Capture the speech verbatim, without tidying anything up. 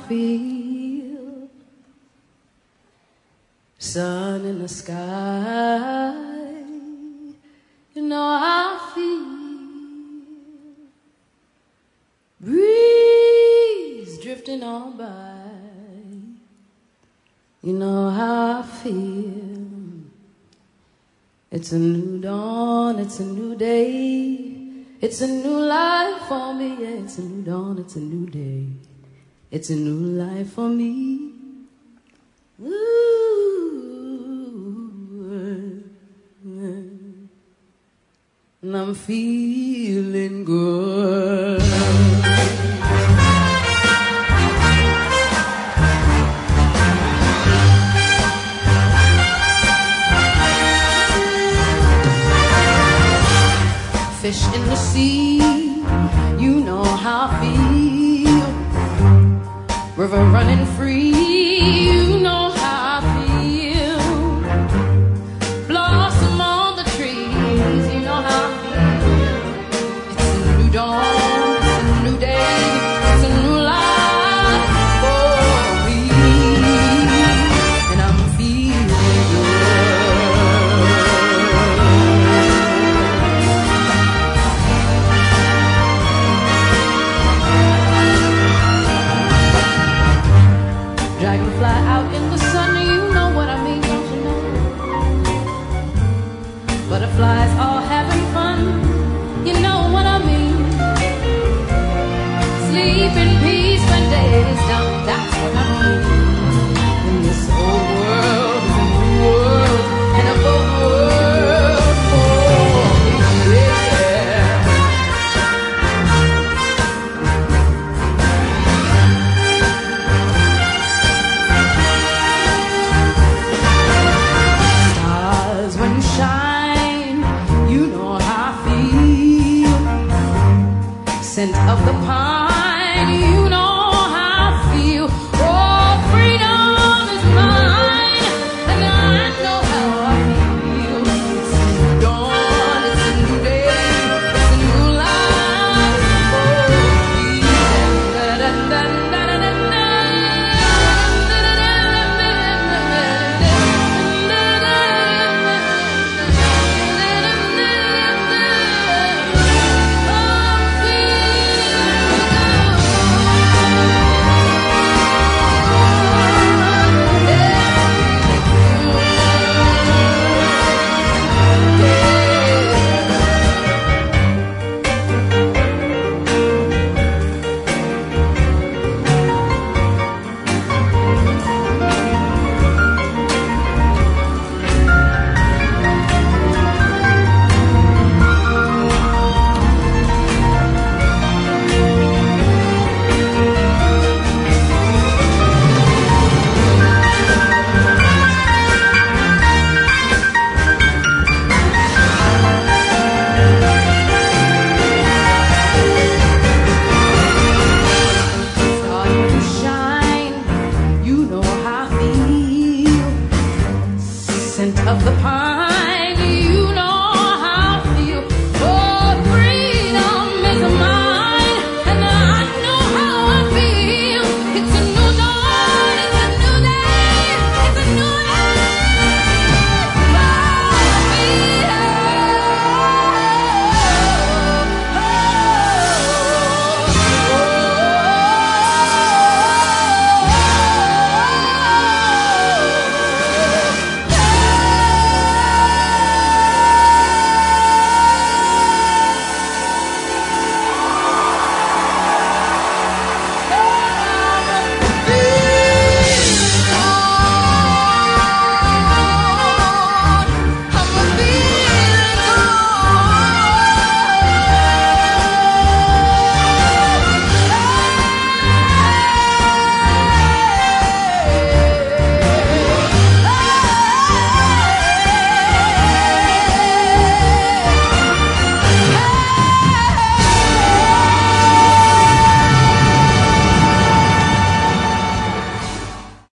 feel. Sun in the sky, you know how I feel. Breeze drifting on by, you know how I feel. It's a new dawn, it's a new day. It's a new life for me, yeah, it's a new dawn, it's a new day. It's a new life for me. Ooh, and I'm feeling good. Fish in the sea, you know how I feel. River running free,